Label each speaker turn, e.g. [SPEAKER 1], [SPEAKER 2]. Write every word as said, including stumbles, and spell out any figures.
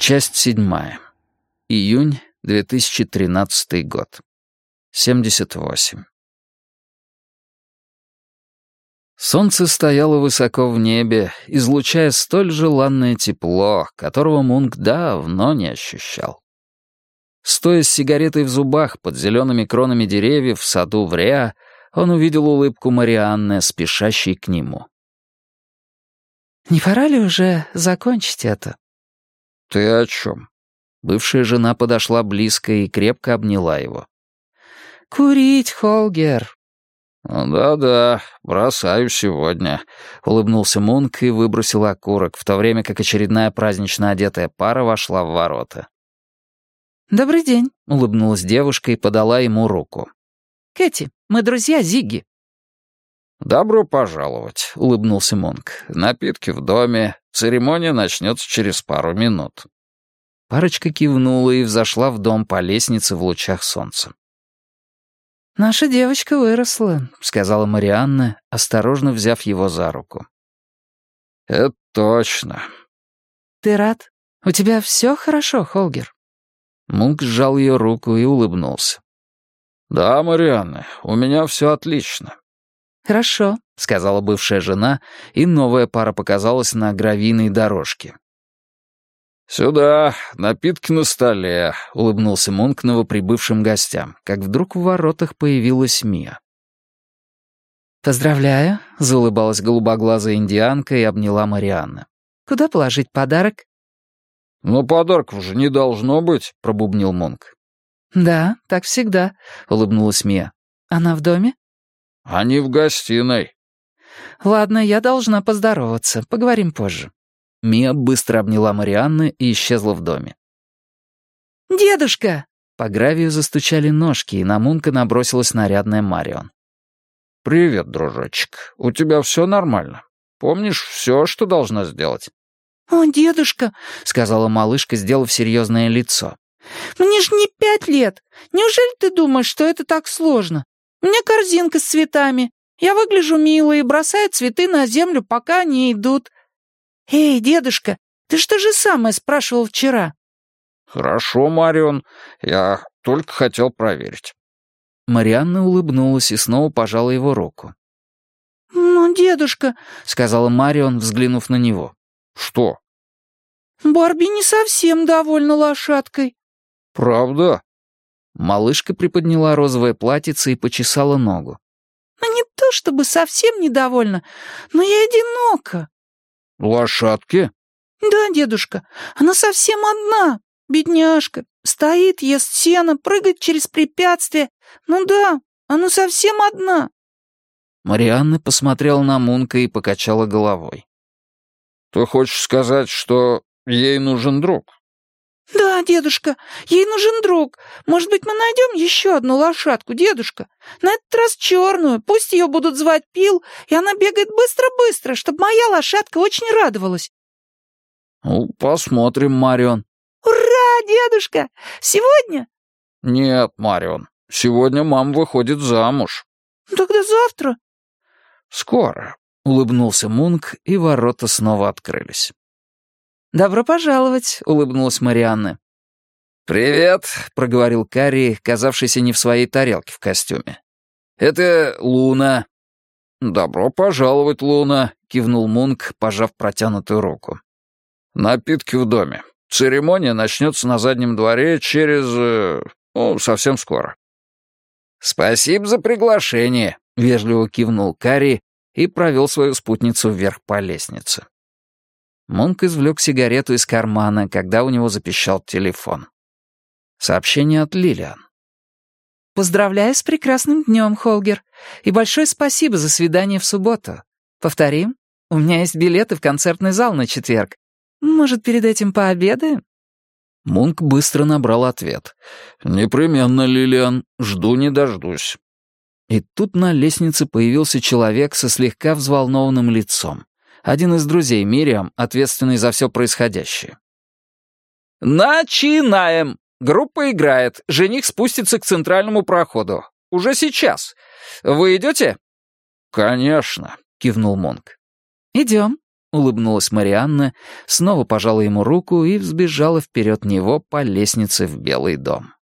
[SPEAKER 1] Часть седьмая. Июнь, две тысячи тринадцатый год. семьдесят восемь. Солнце стояло высоко в небе, излучая столь желанное тепло, которого Мунк давно не ощущал. Стоя с сигаретой в зубах под зелеными кронами деревьев в саду в Реа, он увидел улыбку Марианны, спешащей к нему.
[SPEAKER 2] «Не пора ли уже закончить это?»
[SPEAKER 1] «Ты о чем?» Бывшая жена подошла близко и крепко обняла его.
[SPEAKER 2] «Курить, Холгер».
[SPEAKER 1] «Да-да, бросаю сегодня», — улыбнулся Мунк и выбросил окурок, в то время как очередная празднично одетая пара вошла в ворота.
[SPEAKER 2] «Добрый день»,
[SPEAKER 1] — улыбнулась девушка и подала ему руку.
[SPEAKER 2] «Кэти, мы друзья Зигги».
[SPEAKER 1] «Добро пожаловать», — улыбнулся Мунк. «Напитки в доме. Церемония начнется через пару минут». Парочка кивнула и взошла в дом по лестнице в лучах солнца.
[SPEAKER 2] «Наша девочка выросла»,
[SPEAKER 1] — сказала Марианна, осторожно взяв его за руку. «Это точно».
[SPEAKER 2] «Ты рад? У тебя все хорошо, Холгер?»
[SPEAKER 1] Мунк сжал ее руку и улыбнулся. «Да, Марианна, у меня все отлично».
[SPEAKER 2] «Хорошо», — сказала бывшая жена, и новая пара показалась на гравийной дорожке.
[SPEAKER 1] «Сюда, напитки на столе», — улыбнулся Мунк новоприбывшим гостям, как вдруг в воротах появилась Мия.
[SPEAKER 2] «Поздравляю», — заулыбалась голубоглазая индианка и обняла Марианна. «Куда положить подарок?»
[SPEAKER 1] «Ну, подарков же не должно быть», — пробубнил Мунк.
[SPEAKER 2] «Да, так всегда», — улыбнулась Мия. «Она в доме?»
[SPEAKER 1] «Они в гостиной».
[SPEAKER 2] «Ладно, я должна поздороваться. Поговорим позже».
[SPEAKER 1] Мия быстро обняла Марианну и исчезла в доме.
[SPEAKER 2] «Дедушка!»
[SPEAKER 1] По гравию застучали ножки, и на Мунка набросилась нарядная Марион. «Привет, дружочек. У тебя все нормально? Помнишь все, что должна сделать?»
[SPEAKER 2] «О, дедушка!» —
[SPEAKER 1] сказала малышка, сделав серьезное лицо.
[SPEAKER 2] «Мне ж не пять лет. Неужели ты думаешь, что это так сложно? У меня корзинка с цветами. Я выгляжу мило и бросаю цветы на землю, пока они идут. Эй, дедушка, ты что же самое спрашивал вчера?»
[SPEAKER 1] «Хорошо, Марион. Я только хотел проверить». Марианна улыбнулась и снова пожала его руку.
[SPEAKER 2] «Ну, дедушка»,
[SPEAKER 1] — сказала Марион, взглянув на него. «Что?»
[SPEAKER 2] «Барби не совсем довольна лошадкой».
[SPEAKER 1] «Правда?» Малышка приподняла розовое платьице и почесала ногу.
[SPEAKER 2] «Ну, не то чтобы совсем недовольна, но я одинока».
[SPEAKER 1] «Лошадки?»
[SPEAKER 2] «Да, дедушка, она совсем одна, бедняжка. Стоит, ест сено, прыгает через препятствия. Ну да, она совсем одна».
[SPEAKER 1] Марианна посмотрела на Мунка и покачала головой. «Ты хочешь сказать, что ей нужен друг?»
[SPEAKER 2] «Да, дедушка, ей нужен друг. Может быть, мы найдем еще одну лошадку, дедушка? На этот раз черную, пусть ее будут звать Пил, и она бегает быстро-быстро, чтобы моя лошадка очень радовалась».
[SPEAKER 1] «Ну, посмотрим, Марион».
[SPEAKER 2] «Ура, дедушка! Сегодня?»
[SPEAKER 1] «Нет, Марион, сегодня мама выходит замуж».
[SPEAKER 2] «Тогда завтра?»
[SPEAKER 1] «Скоро», — улыбнулся Мунк, и ворота снова открылись.
[SPEAKER 2] «Добро пожаловать», — улыбнулась Марианна.
[SPEAKER 1] «Привет», — проговорил Карри, казавшийся не в своей тарелке в костюме. «Это Луна». «Добро пожаловать, Луна», — кивнул Мунк, пожав протянутую руку. «Напитки в доме. Церемония начнется на заднем дворе через... ну, совсем скоро». «Спасибо за приглашение», — вежливо кивнул Карри и провел свою спутницу вверх по лестнице. Мунк извлек сигарету из кармана, когда у него запищал телефон. Сообщение от Лилиан.
[SPEAKER 2] «Поздравляю с прекрасным днем, Холгер, и большое спасибо за свидание в субботу. Повторим? У меня есть билеты в концертный зал на четверг. Может, перед этим пообедаем?»
[SPEAKER 1] Мунк быстро набрал ответ. «Непременно, Лилиан, жду не дождусь». И тут на лестнице появился человек со слегка взволнованным лицом. Один из друзей Мириам, ответственный за все происходящее. «Начинаем! Группа играет. Жених спустится к центральному проходу. Уже сейчас. Вы идете?» «Конечно», — кивнул Мунк.
[SPEAKER 2] «Идем»,
[SPEAKER 1] — улыбнулась Марианна, снова пожала ему руку и взбежала вперед него по лестнице в Белый дом.